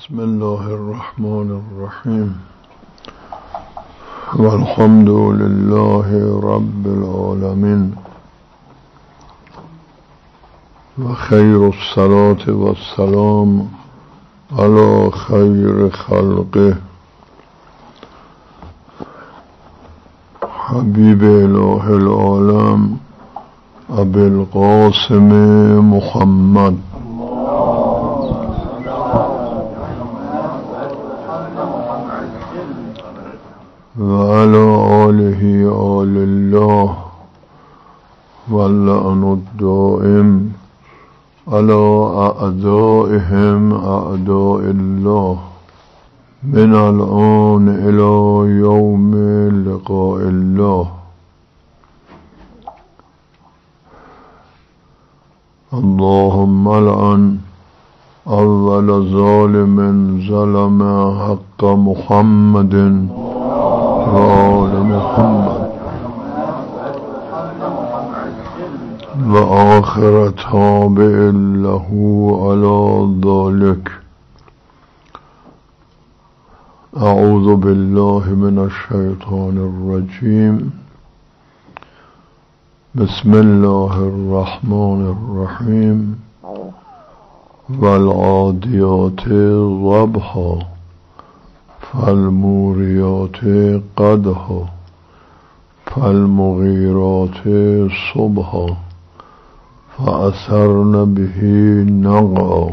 بسم الله الرحمن الرحیم والحمد لله رب العالمین و خیر الصلاة والسلام علی خیر خلقه حبیب اله العالم ابی القاسم محمد و علی آله آل الله واللعن الدائم علی اعدائهم اعداء الله من الآن الى یوم لقاء الله. اللهم لعن اول ظالم ظلم حق محمد و آل محمد و آخر تابع له على ذلك. اعوذ بالله من الشیطان الرجیم. بسم الله الرحمن الرحیم. والعادیات ضبحا فالموریات قدحا فالمغیرات صبحا فأثرن به نقعا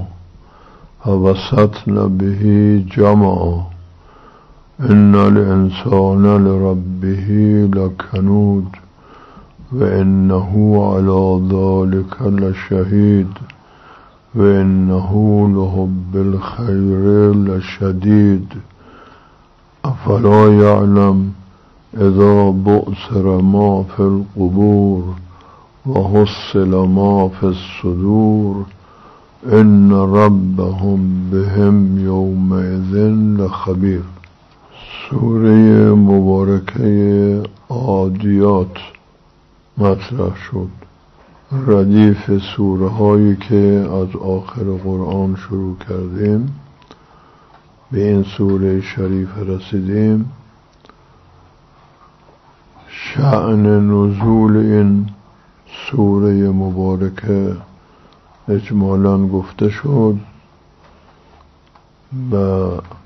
فوسطن به جمعا ان الانسان لربه لکنود و انه علی ذلك لشهید و انه لحب الخیر لشدید. افلا یعلم اذا بعثر ما فی القبور و حصل ما فی الصدور ان ربهم بهم یومئذ لخبیر. سوره مبارکه عادیات مطرح شد، ردیف سوره هایی که از آخر قرآن شروع کردیم به این سوره شریف رسیدیم. شأن نزول این سوره مبارکه اجمالاً گفته شد و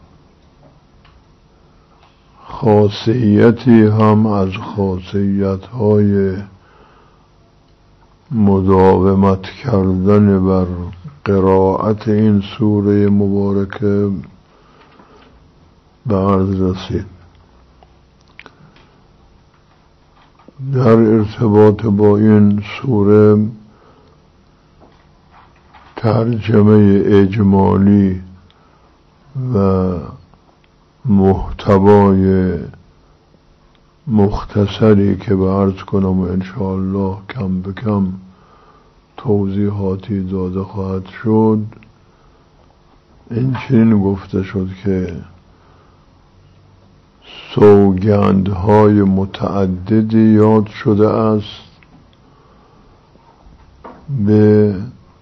خاصیتی هم از خاصیت‌های مداومت کردن بر قرائت این سوره مبارکه به عرض رسید. در ارتباط با این سوره ترجمه اجمالی و محتوای مختصری که به عرض کنم و انشاءالله کم به کم توضیحاتی داده خواهد شد. این چنین گفته شد که سوگندهای متعددی یاد شده است به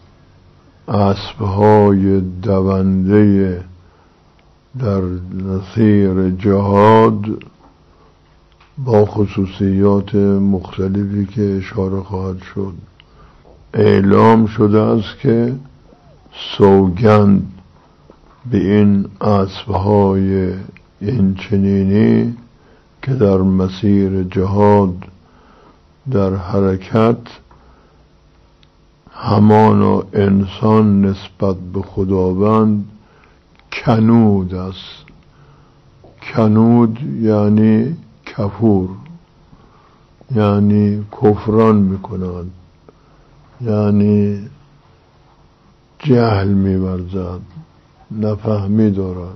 اسبهای دونده در مسیر جهاد با خصوصیات مختلفی که اشاره خواهد شد. اعلام شده است که سوگند به این اسبهای این چنینی که در مسیر جهاد در حرکت همانا انسان نسبت به خداوند کنود است. کنود یعنی کفور، یعنی کفران میکنند، یعنی جهل می‌ورزد، نفهمی دارد.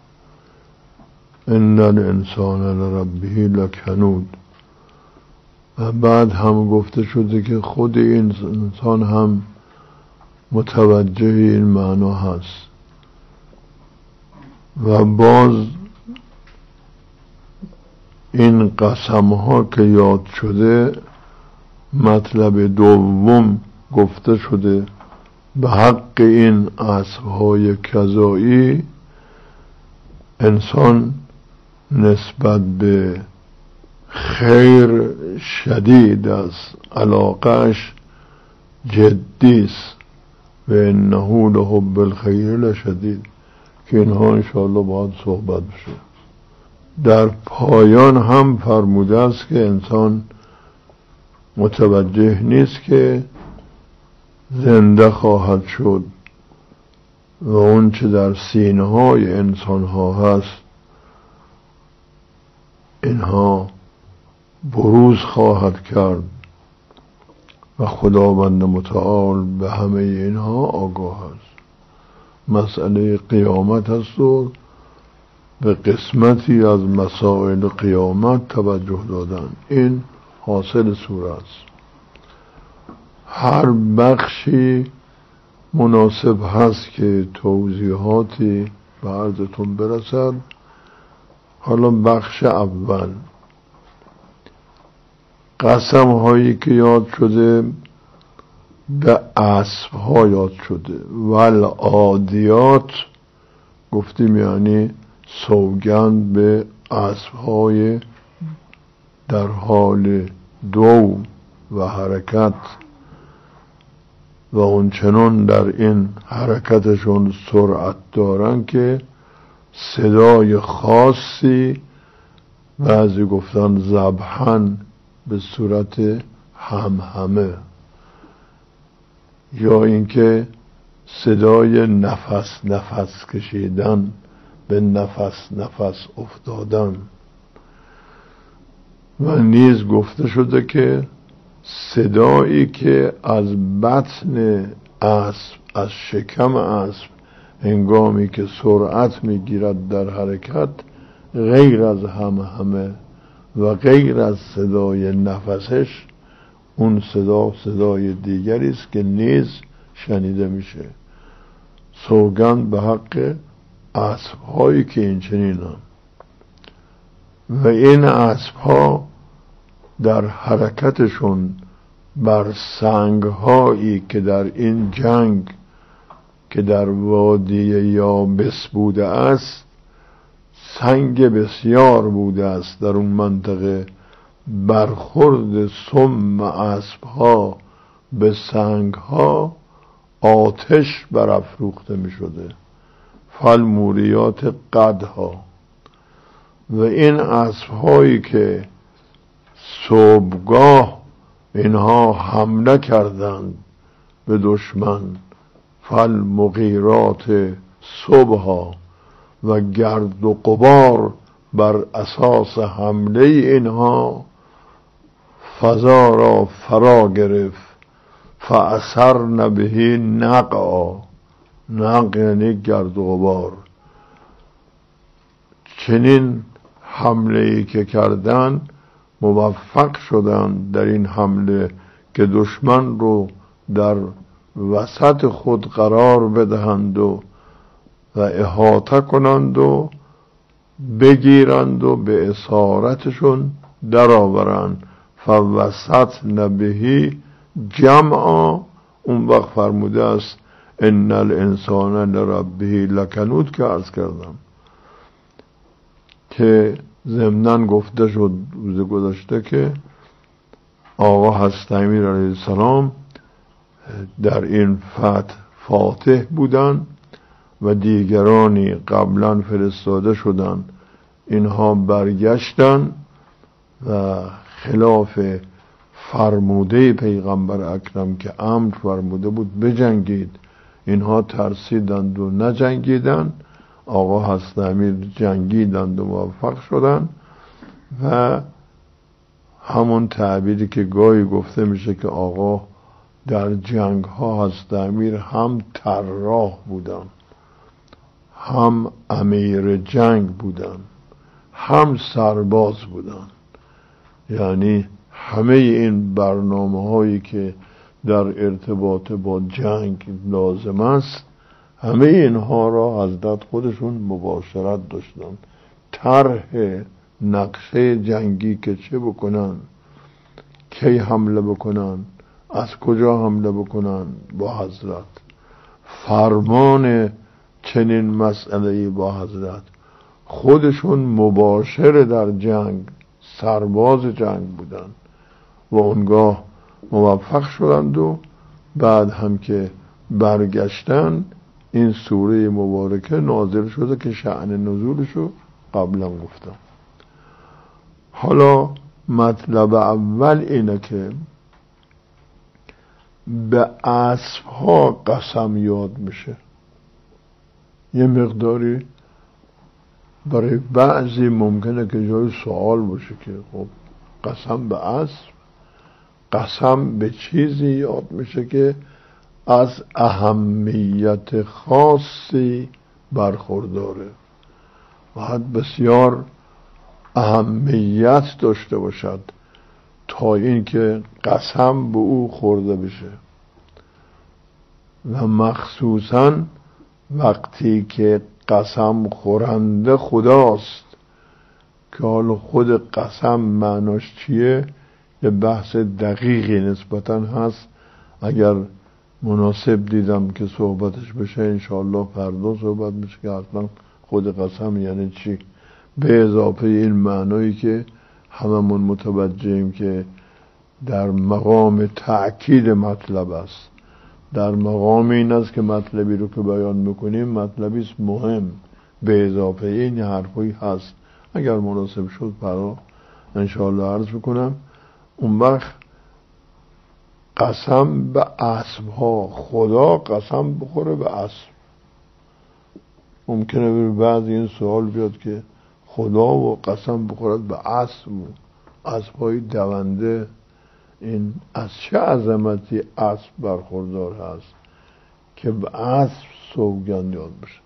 ان الانسان لربه لکنود. و بعد هم گفته شده که خود این انسان هم متوجه این معنا هست. و باز این قسم ها که یاد شده مطلب دوم گفته شده به حق این اسبهای کذایی انسان نسبت به خیر شدید است، علاقهش جدی است و انه لحب الخیر لشدید، که اینها انشاءالله باید صحبت بشه. در پایان هم فرموده است که انسان متوجه نیست که زنده خواهد شد و اون چه در سینه های انسان ها هست اینها بروز خواهد کرد و خداوند متعال به همه اینها آگاه است. مسئله قیامت است و به قسمتی از مسائل قیامت توجه دادن، این حاصل سوره است. هر بخشی مناسب هست که توضیحاتی به عرضتون برسد. حالا بخش اول، قسم هایی که یاد شده به اسب ها یاد شده. والعادیات گفتیم یعنی سوگند به اسب های در حال دو و حرکت و اونچنان در این حرکتشون سرعت دارن که صدای خاصی، بعضی گفتن ذبحن به صورت همهمه، یا اینکه صدای نفس کشیدن به نفس افتادن. و نیز گفته شده که صدایی که از بطن اسب، از شکم اسب هنگامی که سرعت میگیرد در حرکت، غیر از همه و غیر از صدای نفسش، اون صدای دیگری است که نیز شنیده میشه. سوگند به حق اسب هایی که این چنینن. و این اسب ها در حرکتشون بر سنگ هایی که در این جنگ که در وادی یابس بوده است، سنگ بسیار بوده است در اون منطقه، برخورد سم اسب ها به سنگ ها آتش برافروخته می شده. فالموریات قدها. و این اسب هایی که صبحگاه اینها حمله کردند به دشمن، فالمغیرات صبحا، و گرد و غبار بر اساس حمله اینها فضا را فرا گرفت، فاثرن به نقعا. نقع یعنی گرد و غبار. چنین حمله ای که کردن موفق شدن در این حمله که دشمن رو در وسط خود قرار بدهند و احاطه کنند و بگیرند و به اسارتشون درآورند. فوسطن به جمعا. اون وقت فرموده است ان الانسان لربه لکنود که عرض کردم، که ضمناً گفته شد روز گذشته که آقا حضرت امیر علیه السلام در این فتح فاتح بودن و دیگرانی قبلا فرستاده شدن، اینها برگشتن و خلاف فرموده پیغمبر اکرم که امر فرموده بود بجنگید، اینها ترسیدند و نجنگیدند. آقا حضرت امیر جنگیدند و موفق شدند. و همون تعبیری که گاهی گفته میشه که آقا در جنگ ها حضرت امیر هم طراح بودن، هم امیر جنگ بودن، هم سرباز بودن. یعنی همه این برنامه هایی که در ارتباط با جنگ لازم است، همه اینها را حضرت خودشون مباشرت داشتن. طرح نقشه جنگی که چه بکنن، کی حمله بکنن، از کجا حمله بکنن با حضرت، فرمان چنین مسئله‌ای با حضرت، خودشون مباشر در جنگ، سرباز جنگ بودن و اونگاه موفق شدند و بعد هم که برگشتن این سوره مبارکه نازل شده که شأن نزولشو قبلا گفتم. حالا مطلب اول اینه که به اسبها قسم یاد میشه. یه مقداری برای بعضی ممکنه که جای سوال باشه که خب قسم به اسب، قسم به چیزی یاد میشه که از اهمیت خاصی برخورداره، باید بسیار اهمیت داشته باشد تا اینکه قسم به او خورده بشه، و مخصوصاً وقتی که قسم خورنده خداست، که حالا خود قسم معناش چیه یه بحث دقیقی نسبتاً هست، اگر مناسب دیدم که صحبتش بشه انشاءالله فردا صحبت میشه که اصلا خود قسم یعنی چی، به اضافه این معنایی که هممون متوجهیم که در مقام تأکید مطلب است، در مقام این است که مطلبی رو که بیان میکنیم مطلبی است مهم، به اضافه این حرفی هست، اگر مناسب شد فردا انشاءالله عرض میکنم. اون وقت قسم به اسب ها، خدا قسم بخوره به اسب. ممکنه به بعض این سوال بیاد که خدا و قسم بخورد به اسب، اسب های دونده، این از چه عظمتی اسب برخوردار هست که به اسب سوگند یاد بشه؟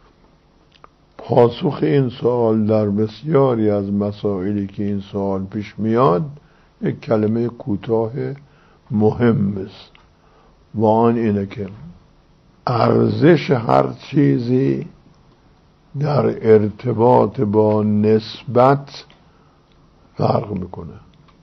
پاسخ این سوال در بسیاری از مسائلی که این سوال پیش میاد یک کلمه کوتاه مهم است و آن اینه که ارزش هر چیزی در ارتباط با نسبت فرق میکنه،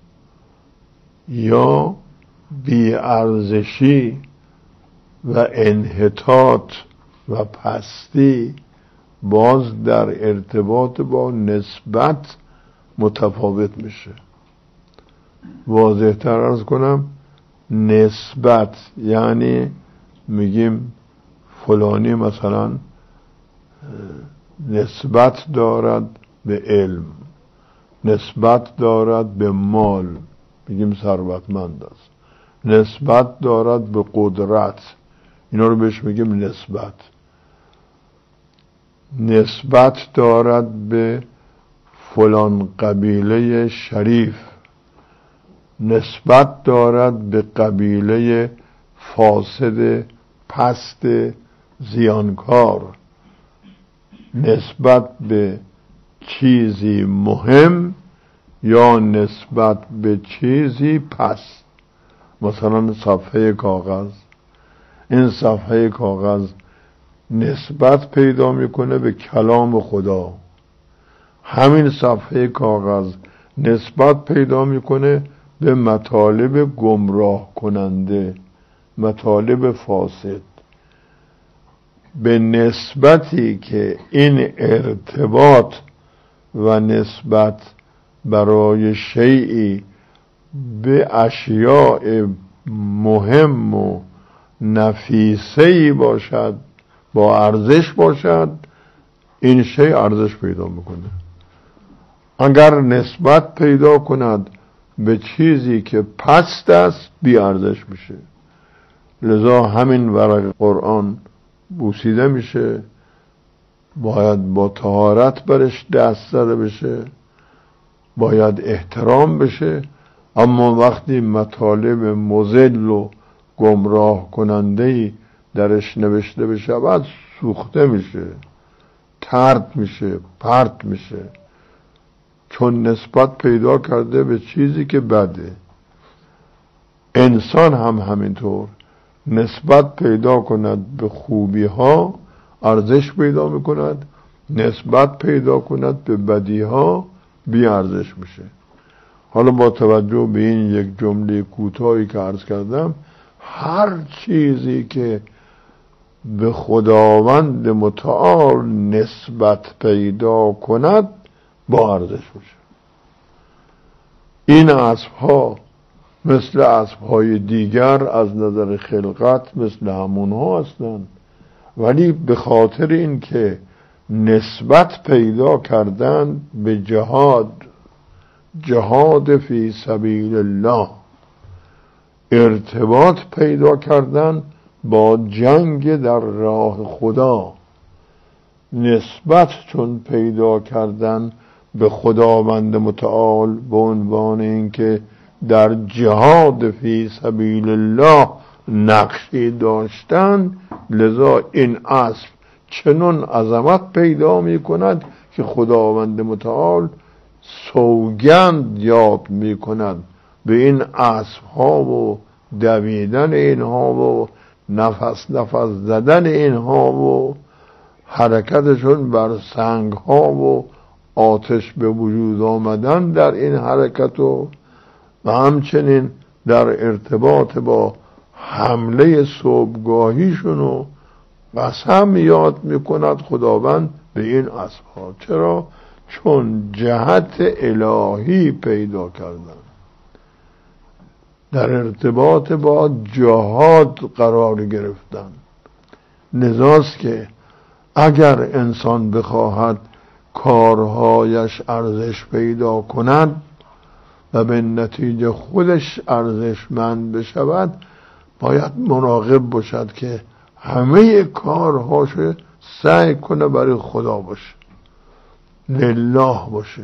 یا بی ارزشی و انحطاط و پستی باز در ارتباط با نسبت متفاوت میشه. واضح تر عرض کنم، نسبت یعنی میگیم فلانی مثلا نسبت دارد به علم، نسبت دارد به مال، میگیم ثروتمند است، نسبت دارد به قدرت، اینا رو بهش میگیم نسبت. نسبت دارد به فلان قبیله شریف، نسبت دارد به قبیله فاسد پست زیانکار، نسبت به چیزی مهم یا نسبت به چیزی پست. مثلا صفحه کاغذ، این صفحه کاغذ نسبت پیدا میکنه به کلام خدا، همین صفحه کاغذ نسبت پیدا میکنه به مطالب گمراه کننده، مطالب فاسد. به نسبتی که این ارتباط و نسبت برای شیئی به اشیاء مهم و نفیسه‌ای باشد، با ارزش باشد، این شیء ارزش پیدا میکنه. اگر نسبت پیدا کند به چیزی که پست است، بی ارزش میشه. لذا همین ورق قرآن بوسیده میشه، باید با طهارت برش دست زده بشه، باید احترام بشه، اما وقتی مطالب مضل و گمراه کننده‌ای درش نوشته بشه بعد سوخته میشه، طرد میشه، پرت میشه، چون نسبت پیدا کرده به چیزی که بده. انسان هم همینطور نسبت پیدا کند به خوبی ها ارزش پیدا میکند، نسبت پیدا کند به بدی ها بی ارزش میشه. حالا با توجه به این یک جمله کوتاهی که عرض کردم، هر چیزی که به خداوند متعال نسبت پیدا کند با ارزش باشه. این اسب‌ها مثل اسب‌های دیگر از نظر خلقت مثل همونها هستند، ولی به خاطر اینکه نسبت پیدا کردن به جهاد فی سبیل الله، ارتباط پیدا کردن با جنگ در راه خدا، نسبت چون پیدا کردن به خداوند متعال به عنوان اینکه در جهاد فی سبیل الله نقشی داشتن، لذا این اسب چنون عظمت پیدا می کند که خداوند متعال سوگند یاد می کند به این اسب ها و دویدن اینها و نفس زدن اینها و حرکتشون بر سنگ ها و آتش به وجود آمدن در این حرکت و همچنین در ارتباط با حمله صبحگاهیشون و قسم یاد میکند خداوند به این اسبها. چرا؟ چون جهت الهی پیدا کردن، در ارتباط با جهاد قرار گرفتن. لذاست که اگر انسان بخواهد کارهایش ارزش پیدا کند و به نتیجه خودش ارزشمند بشود، باید مراقب باشد که همه کارهاش سعی کنه برای خدا باشه، لله باشه،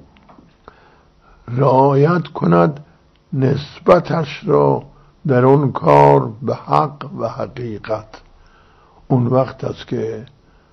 رعایت کند نسبتش را در اون کار به حق و حقیقت. اون وقت است که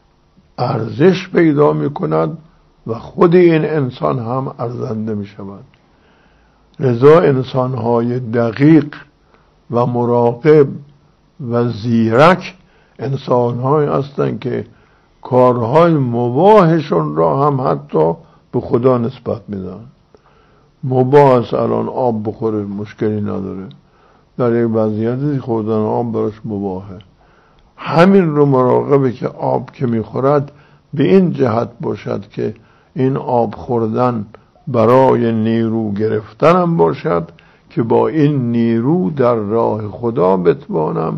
ارزش پیدا می کند و خود این انسان هم ارزنده می شود. لذا انسان‌های دقیق و مراقب و زیرک انسان‌هایی هستند که کارهای مباحشون را هم حتی به خدا نسبت میدن. مباح است الان آب بخوره، مشکلی نداره، در یک وضعیتی خوردن آب براش مباحه. همین رو مراقبه که آب که میخورد به این جهت باشد که این آب خوردن برای نیرو گرفتنم باشد که با این نیرو در راه خدا بتوانم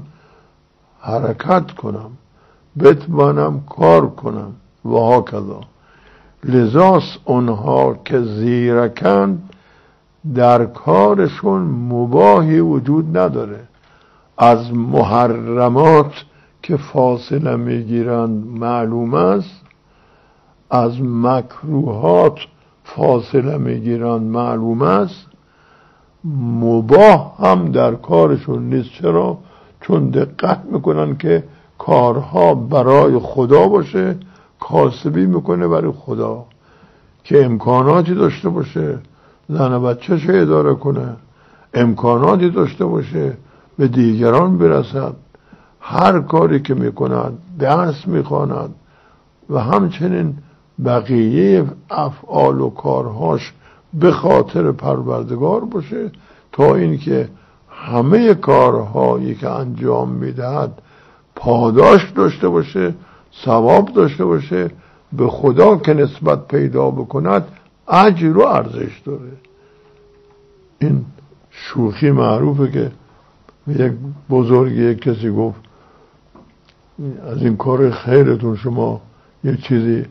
حرکت کنم، بتوانم کار کنم و هاکذا. لذاست اونها که زیرکند در کارشون مباحی وجود نداره. از محرمات که فاصله میگیرند معلوم است، از مکروهات فاصله میگیرند معلوم است، مباح هم در کارشون نیست. چرا؟ چون دقت میکنن که کارها برای خدا باشه، کاسبی میکنه برای خدا، که امکاناتی داشته باشه، زن و بچه‌شو اداره کنه، امکاناتی داشته باشه به دیگران برسد، هر کاری که میکند درس میخواند و همچنین بقیه افعال و کارهاش به خاطر پروردگار باشه، تا اینکه همه کارهایی که انجام میدهد پاداش داشته باشه، ثواب داشته باشه، به خدا که نسبت پیدا بکند اجر و ارزش داره. این شوخی معروفه که یک بزرگی یک کسی گفت از این کار خیرتون شما یک چیزی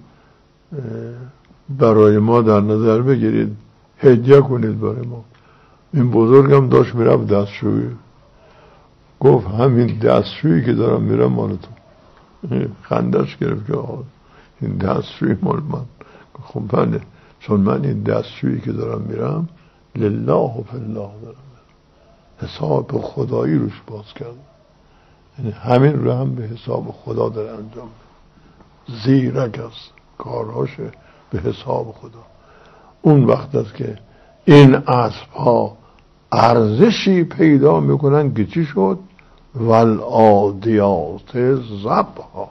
برای ما در نظر بگیرید، هدیه کنید برای ما. این بزرگم داشت میرفت دستشویی، گفت همین دستشویی که دارم میرم مال تو. خندش گرفت که آقا این دستشویی مال من. خب بله، چون من این دستشویی که دارم میرم لله و فی الله دارم، حساب خدایی روش باز کردم، یعنی همین رو هم به حساب خدا داره انجام میده. زیرک است، کارهاش به حساب خدا. اون وقت است که این اسب ها ارزشی پیدا میکنن که چی شد؟ والعادیات ضبحا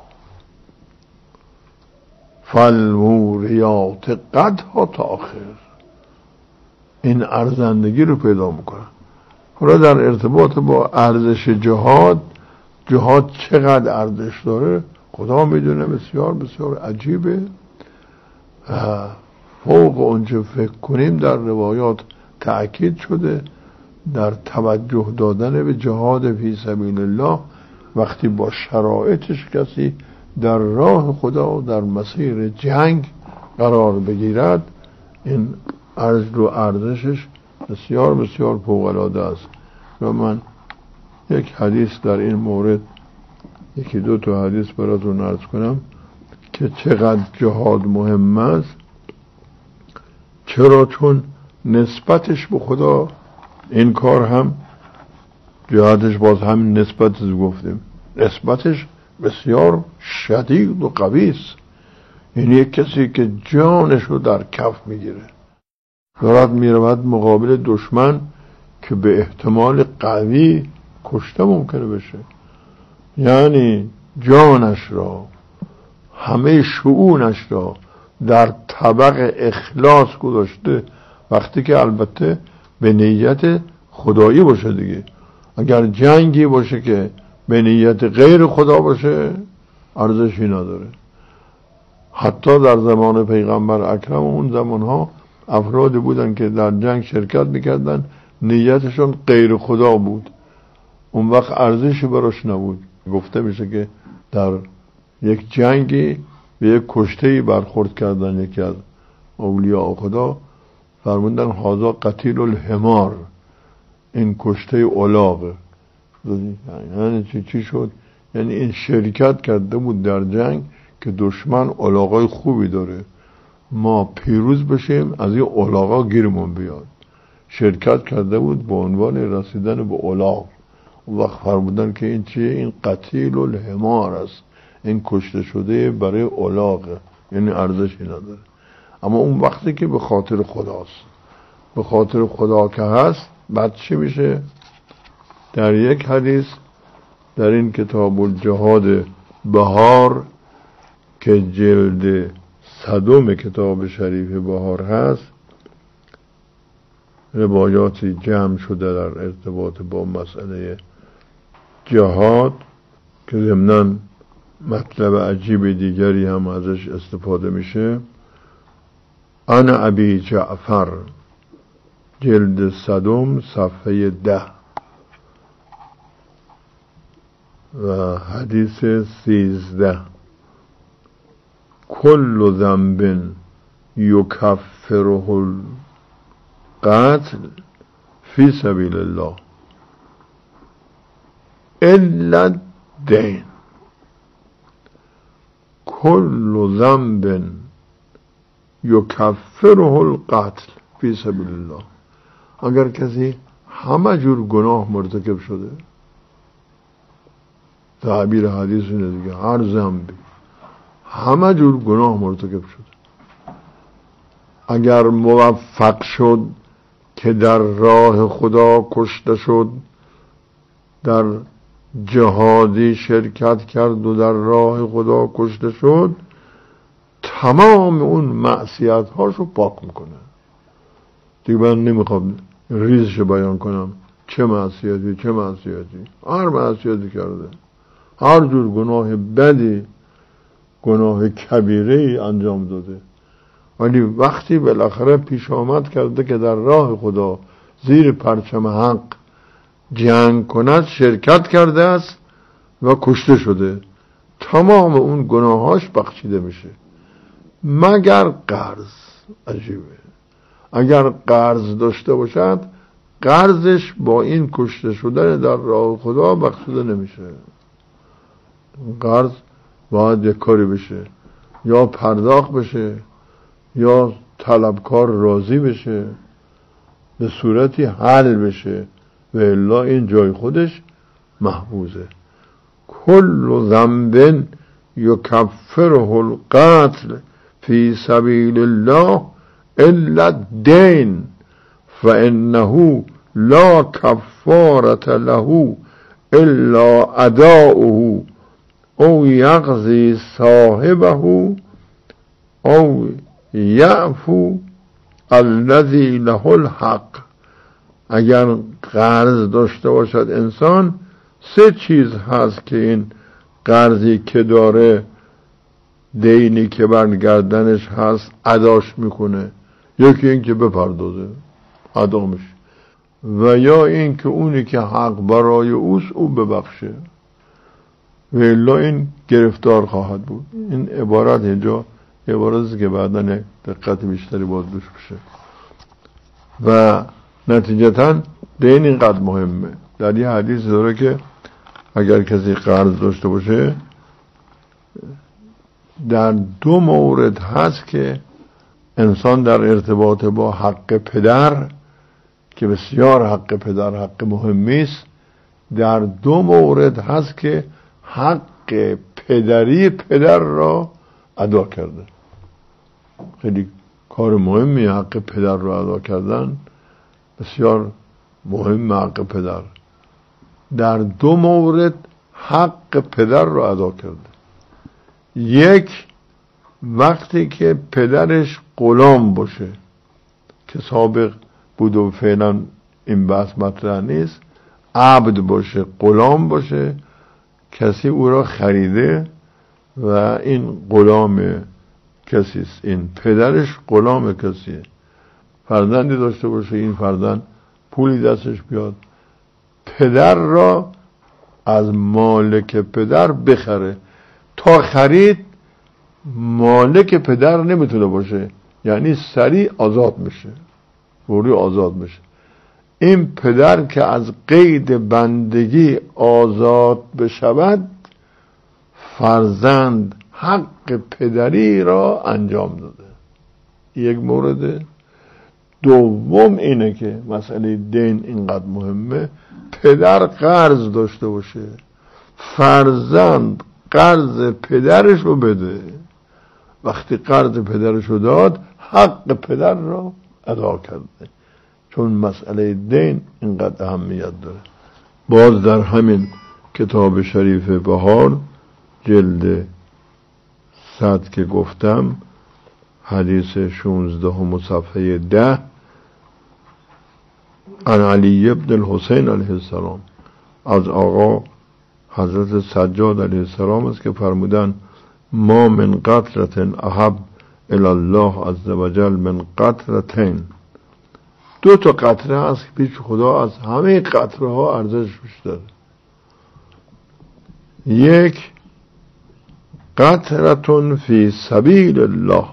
فالموریات قدحا تاخر. این ارزندگی رو پیدا میکنن. حالا در ارتباط با ارزش جهاد جهاد چقدر ارزش داره خدا میدونه. بسیار بسیار عجیبه، فوق اونچه فکر کنیم. در روایات تأکید شده در توجه دادن به جهاد فی سبیل الله. وقتی با شرایطش کسی در راه خدا در مسیر جنگ قرار بگیرد، این ارزش و ارزشش بسیار بسیار فوق العاده است. و من یک حدیث در این مورد، یکی دو تا حدیث براتون عرض کنم که چقدر جهاد مهم است. چرا؟ چون نسبتش به خدا، این کار هم جهادش باز همین نسبت گفتیم، نسبتش بسیار شدید و قوی است. این یک کسی که جانش رو در کف میگیره، دارد میرود مقابل دشمن که به احتمال قوی کشته ممکنه بشه، یعنی جانش را، همه شؤونش را در طبق اخلاص گذاشته. وقتی که البته به نیت خدایی باشه دیگه. اگر جنگی باشه که به نیت غیر خدا باشه ارزشی نداره. حتی در زمان پیغمبر اکرم اون زمانها افرادی بودن که در جنگ شرکت میکردن نیتشون غیر خدا بود، اون وقت ارزشی براش نبود. گفته میشه که در یک جنگی به یک کشته‌ای برخورد کردن یکی از اولیاء خدا، فرمودن هذا قتیل الحمار، این کشته الاغه. یعنی چی شد؟ یعنی این شرکت کرده بود در جنگ که دشمن الاغای خوبی داره، ما پیروز بشیم از این الاغا گیرمون بیاد. شرکت کرده بود به عنوان رسیدن به الاغ. اون وقت فرمودن که این چیه؟ این قتیل الحمار است، این کشته شده برای الاغه، یعنی ارزشی نداره. اما اون وقتی که به خاطر خداست، به خاطر خدا که هست، بعد چی میشه؟ در یک حدیث در این کتاب الجهاد بهار که جلد 100 کتاب شریف بهار هست، روایاتی جمع شده در ارتباط با مسئله جهاد که ضمناً مطلب عجیب دیگری هم ازش استفاده میشه. انا ابی جعفر جلد 100 صفحه 10 و حدیث 13: کل ذنب یکفره القتل فی سبیل الله الا الدین. کل ذنب یکفره القتل فی سبیل الله. اگر کسی همه جور گناه مرتکب شده، تعبیر حدیث اینه دیگه، هر ذنبی همه جور گناه مرتکب شده، اگر موفق شد که در راه خدا کشته شد، در جهادی شرکت کرد و در راه خدا کشته شد، تمام اون معصیت هاشو پاک میکنه. دیگه من نمیخوام ریزش بیان کنم چه معصیتی، هر معصیتی کرده، هر جور گناه بدی، گناه کبیره‌ای انجام داده، ولی وقتی بالاخره پیش آمد کرده که در راه خدا زیر پرچم حق جنگ کند، شرکت کرده است و کشته شده، تمام اون گناهاش بخشیده میشه مگر قرض. عجیبه، اگر قرض داشته باشد، قرضش با این کشته شدن در راه خدا بخشیده نمیشه. قرض باید یک کاری بشه، یا پرداخت بشه یا طلبکار راضی بشه، به صورتی حل بشه، و الا این جای خودش محفوظه. کل ذنب یکفره القتل فی سبیل الله الا الدین فانه لا کفارة له الا اداؤه او یقضی صاحبه او یعفو الذی له الحق. اگر قرض داشته باشد انسان، 3 چیز هست که این قرضی که داره، دینی که بر گردنش هست، اداش میکنه. یکی این که بپردازه، ادا میشه، و یا این که اونی که حق برای اوست او ببخشه، و الا این گرفتار خواهد بود. این عبارت اینجا عبارتی که بعداً دقت بیشتری باز دوش بشه. و نتیجتاً دین اینقدر مهمه. در یه حدیث داره که اگر کسی قرض داشته باشه، در 2 مورد هست که انسان در ارتباط با حق پدر، که بسیار حق پدر حق مهمی است، در 2 مورد هست که حق پدری پدر را ادا کرده. خیلی کار مهمی حق پدر را ادا کردن، بسیار مهم. حق پدر در 2 مورد حق پدر را ادا کرده. یک، وقتی که پدرش غلام باشه، که سابق بود و فعلا این بحث مطرح نیست، عبد باشه، غلام باشه، کسی او را خریده و این غلام کسی است، این پدرش غلام کسیه. فرزندی داشته باشه، این فرزند پولی دستش بیاد، پدر را از مالک پدر بخره. تا خرید مالک پدر نمیتونه باشه، یعنی سریع آزاد میشه، فوری آزاد میشه. این پدر که از قید بندگی آزاد بشود، فرزند حق پدری را انجام داده. یک مورد. دوم اینه که مسئله دین اینقدر مهمه، پدر قرض داشته باشه، فرزند قرض پدرش رو بده. وقتی قرض پدرش رو داد، حق پدر را ادا کرده. چون مسئله دین اینقدر اهمیت داره. باز در همین کتاب شریف بهار جلد 100 که گفتم، حدیث 16 صفحه 10، عن علی ابن الحسین علیه السلام، از آقا حضرت سجاد علیه السلام است که فرمودن: ما من قطرة احب الی الله عز وجل من قطرتین. 2 قطره هست که پیش خدا از همه قطره ها ارزش بیشتره. یک، قطرة فی سبیل الله،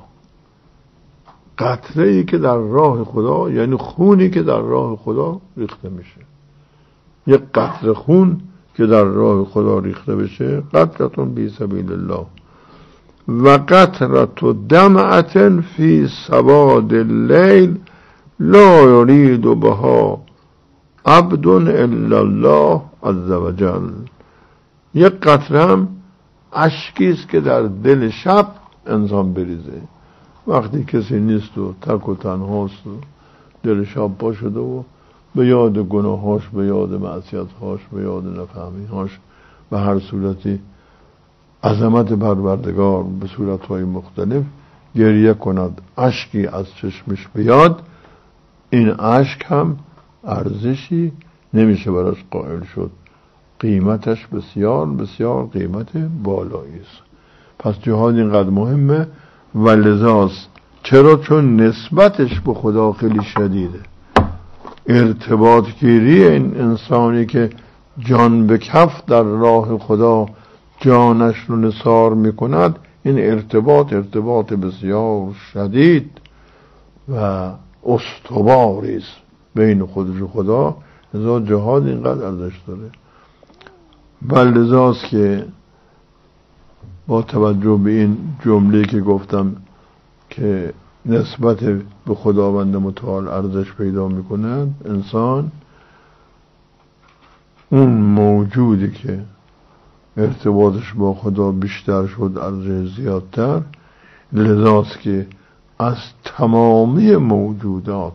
قطره ای که در راه خدا، یعنی خونی که در راه خدا ریخته میشه. یک قطره خون که در راه خدا ریخته بشه، قطرة فی سبیل الله. و قطرة دمعة فی سواد اللیل لا یرید بها عبد الا الله عز وجل. یک قطره هم اشکی است که در دل شب انسان بریزه، وقتی کسی نیست و تک و تنهاست و دل شب پا شده و به یاد گناهاش، به یاد معصیت‌هاش، به یاد نفهمی‌هاش، به هر صورتی عظمت پروردگار به صورت‌های مختلف گریه کند، اشکی از چشمش بیاد، این اشک هم ارزشی نمیشه براش قائل شد. قیمتش بسیار بسیار قیمت بالایی است. پس جهاد اینقدر مهمه و لذاست. چرا؟ چون نسبتش به خدا خیلی شدیده. ارتباط گیری این انسانی که جان به کف در راه خدا جانش رو نثار میکند، این ارتباط بسیار شدید و استواری است بین خودش و خدا. لذا جهاد اینقدر ارزش داره. بل لذاست که با توجه به این جمله که گفتم که نسبت به خداوند متعال ارزش پیدا میکند، انسان اون موجودی که ارتباطش با خدا بیشتر شد، ارزش زیادتر، لذاست که از تمامی موجودات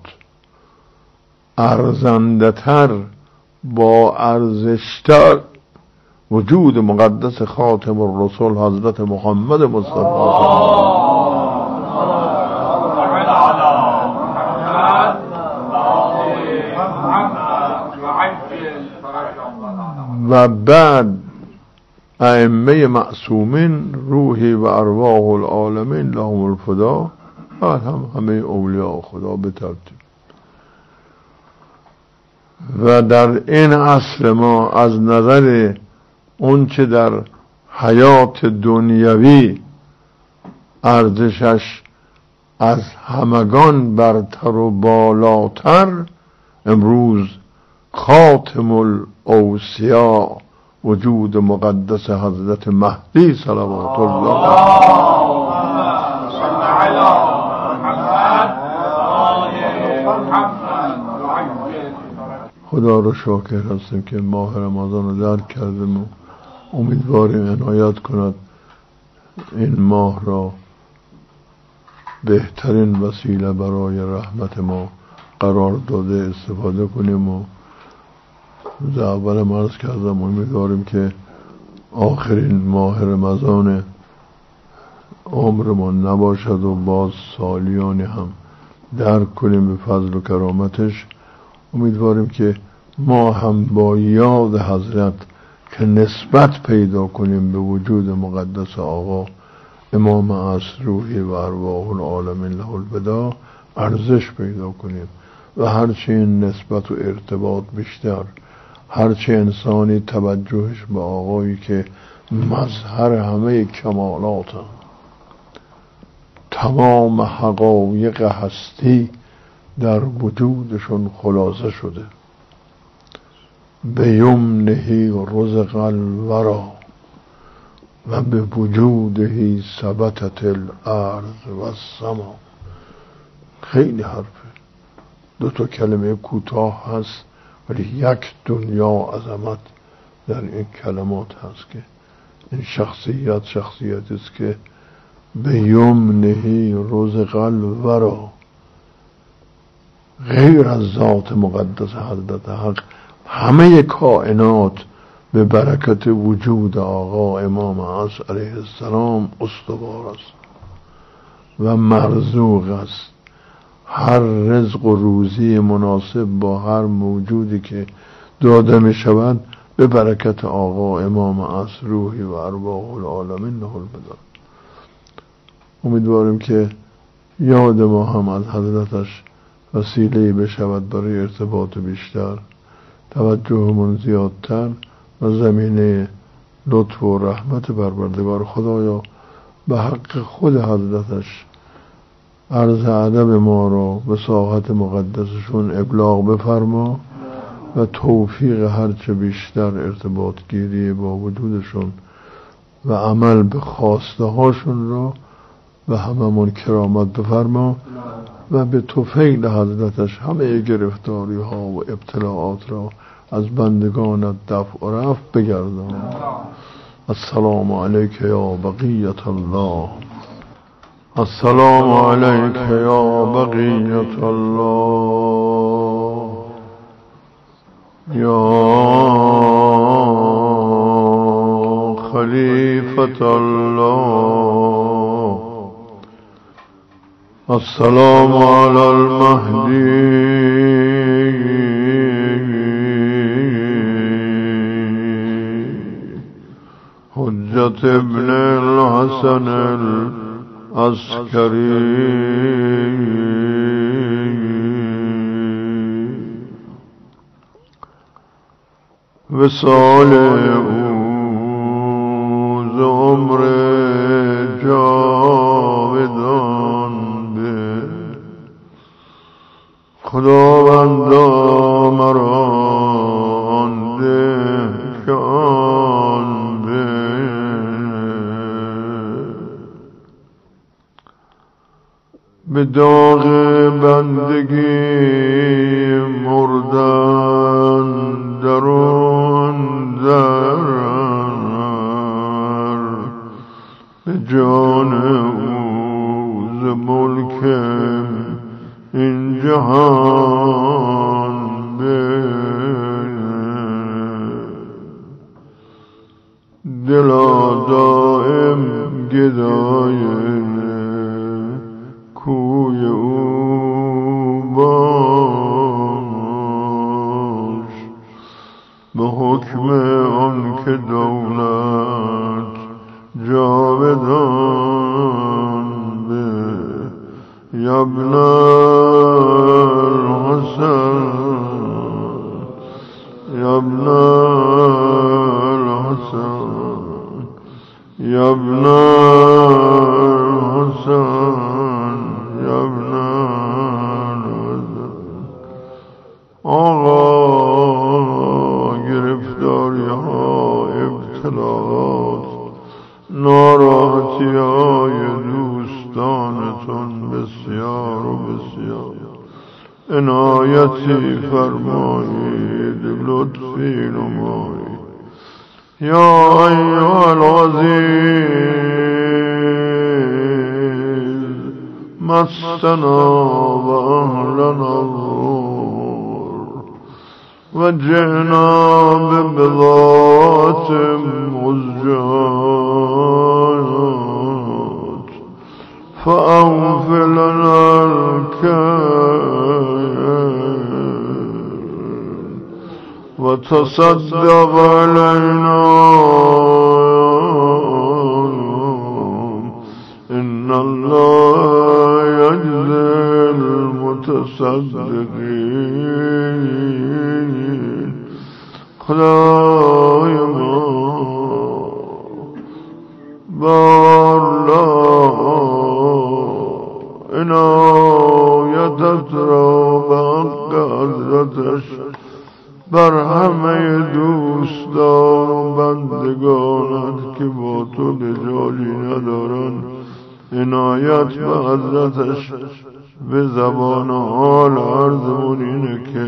ارزنده‌تر، با ارزشتر وجود مقدس خاتم الرسول حضرت محمد مصطفی و و بعد ائمه معصومین روحی و ارواح العالمین لهم الفدا، بعد هم همه اولیاء خدا به ترتیب. و در این عصر ما از نظر اون چه در حیات دنیوی ارزشش از همگان برتر و بالاتر، امروز خاتم الاوصیاء وجود مقدس حضرت مهدی صلوات الله خدا رو شاکر هستیم که ماه رمضان رو درک کردیم و امیدواریم عنایت کند این ماه را بهترین وسیله برای رحمت ما قرار داده استفاده کنیم. و روز اول عرض کردم امیدواریم که آخرین ماه رمضان عمرمان نباشد و باز سالیانی هم درک کنیم به فضل و کرامتش. امیدواریم که ما هم با یاد حضرت که نسبت پیدا کنیم به وجود مقدس آقا امام عصر روحی و ارواح العالمین له البدا ارزش پیدا کنیم و هرچه این نسبت و ارتباط بیشتر، هرچه انسانی توجهش به آقایی که مظهر همه کمالات هم، تمام حقایق هستی در وجودشون خلاصه شده، به یمنهی رزق الورا و به وجودهی ثبتت الارض و السما. خیلی حرفه، دو تا کلمه کوتاه هست ولی یک دنیا عظمت در این کلمات هست که این شخصیتی است که به یمنهی رزق الورا، غیر از ذات مقدس حضرت حق همه کائنات به برکت وجود آقا امام عصر علیه السلام استوار است و مرزوق است. هر رزق و روزی مناسب با هر موجودی که داده می شود به برکت آقا امام عصر روحی و ارواح العالمین له البدا. امیدواریم که یاد ما هم از حضرتش وسیله بشود برای ارتباط بیشتر، توجهمون زیادتر و زمینه لطف و رحمت پروردگار خدایا به حق خود حضرتش عرض ادب ما را به ساحت مقدسشون ابلاغ بفرما و توفیق هرچه بیشتر ارتباط گیری با وجودشون و عمل به خواسته هاشون را و هممون کرامت بفرما و به توفیق حضرتش همه گرفتاری ها و ابتلاعات را از بندگانت دفع و رفع بگردان. السلام علیک یا بقیت الله، السلام علیک یا بقیت الله، یا خلیفة الله. السلام علی المهدی حجت ابن الحسن العسکری. وصال او ز عمر جاودان به خداوندا مرا آن ده که آن به به داغ بندگی مردن درون در به جان او ز ملک این جهان به دلا دائم گدای کوی او باش به حکم آن یا ابن الحسن یا ابن الحسن یا ابن الحسن یا ابن الحسن. آقا گرفتاری ها، ابتلاات، ناراحتی های دوستانتون بسیار و بسیار، عنایتی فرمایید، لطفی نمایید. یا ایها العزیز مسنا و اهلنا الضر و جئنا ببضاعة مزجاة فأوف لنا الكيل وتصدق علينا إن الله يجزي المتصدقين. خدای ما عنایتت را به حق حضرتش بر همه دوستان و بندگانت که با تو لجاجی ندارند عنایت به حضرتش به زبان حال عرضمون اینه که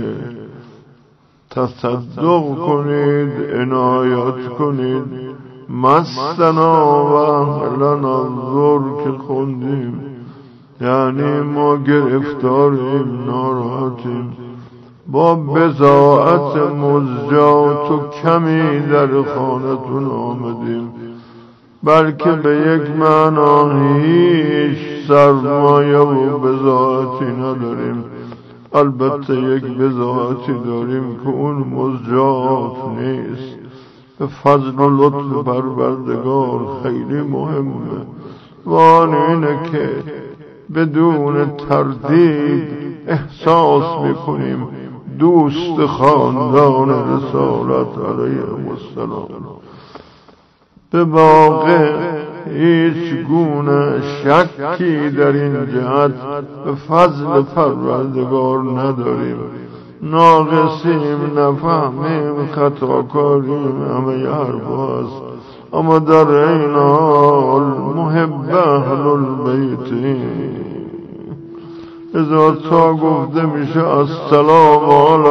تصدق کنید، عنایت کنید. مسنا و اهلنا الضر که خوندیم یعنی ما گرفتاریم، ناراحتیم، با بضاعت مزجات و کمی در خانتون آمدیم، بلکه به یک معنا هیچ سرمایه و بضاعتی نداریم. البته یک بضاعتی داریم که اون مزجات نیست، به فضل و لطف پروردگار خیلی مهمه. و آن اینه که بدون تردید احساس میکنیم دوست خاندان رسالت علیهم السلام. به واقع هیچ گونه شکی در این جهت به فضل پروردگار نداریم. ناقصیم، نفهمیم، خطاکاریم، همه حرف هست، اما در این حال محب اهل البیتیم. ازا تا گفته میشه السلام علی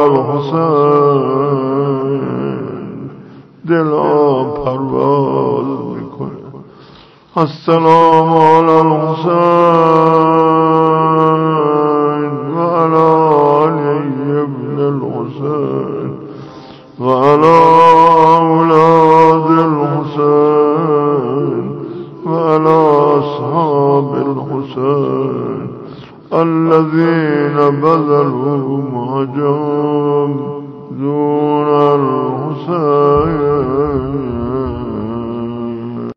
الحسین، دلا پرواز میکنه. السلام علی الحسین و علی علی ابن الحسین و علی اولاد الحسین و علی اصحاب الحسین الذين بذلوا مهجهم دون الحسين